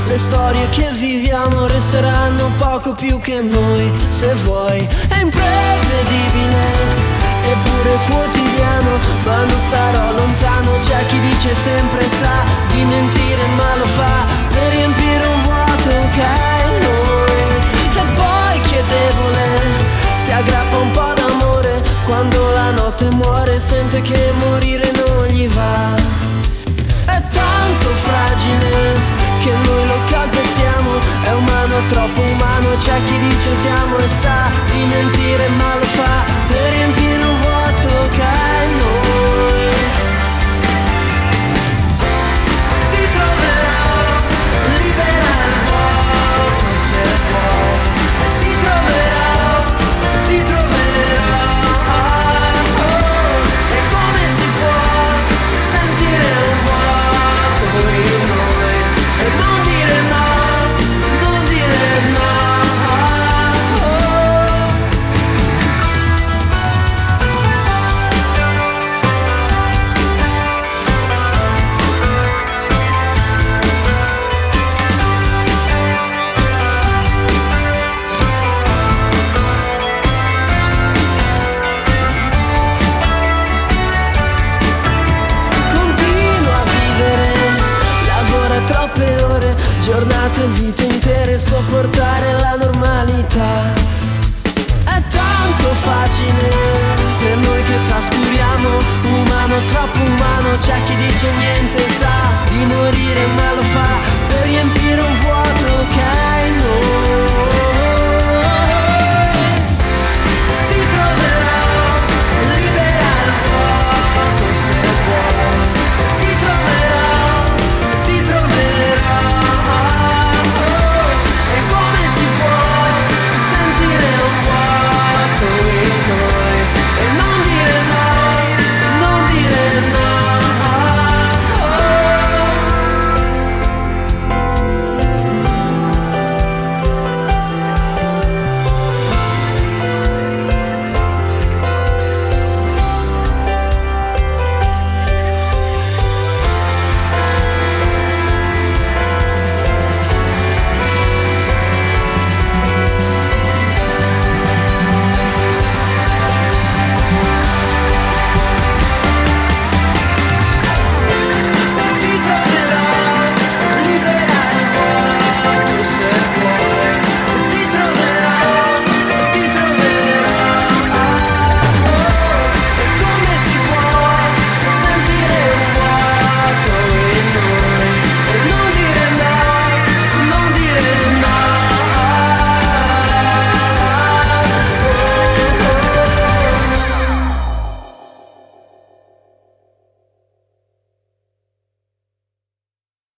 Le storie che viviamo resteranno poco più che noi, se vuoi. È imprevedibile, eppure quotidiano, ma non starò lontano. C'è chi dice sempre sa di mentire, ma lo fa per riempire un vuoto che è in noi. E poi chi è debole si aggrappa un po' d'amore, quando la notte muore sente che morire non gli va. È tanto fragile che noi lo calpestiamo, è umano, è troppo umano. C'è chi dice ti amo e sa di mentire, ma lo fa per riempire un vuoto che è in noi. Ti troverò libera il vuoto se vuoi, e ti troverò, ti troverò. E come si può sentire un vuoto in noi e non dire no, non dire no. Continua a vivere, lavora troppe ore, giornate e vite intere, sopportare la normalità. È tanto facile per noi che trascuriamo, umano, troppo umano. C'è chi dice niente sa di morire, ma lo fa per riempire un vuoto che è in noi.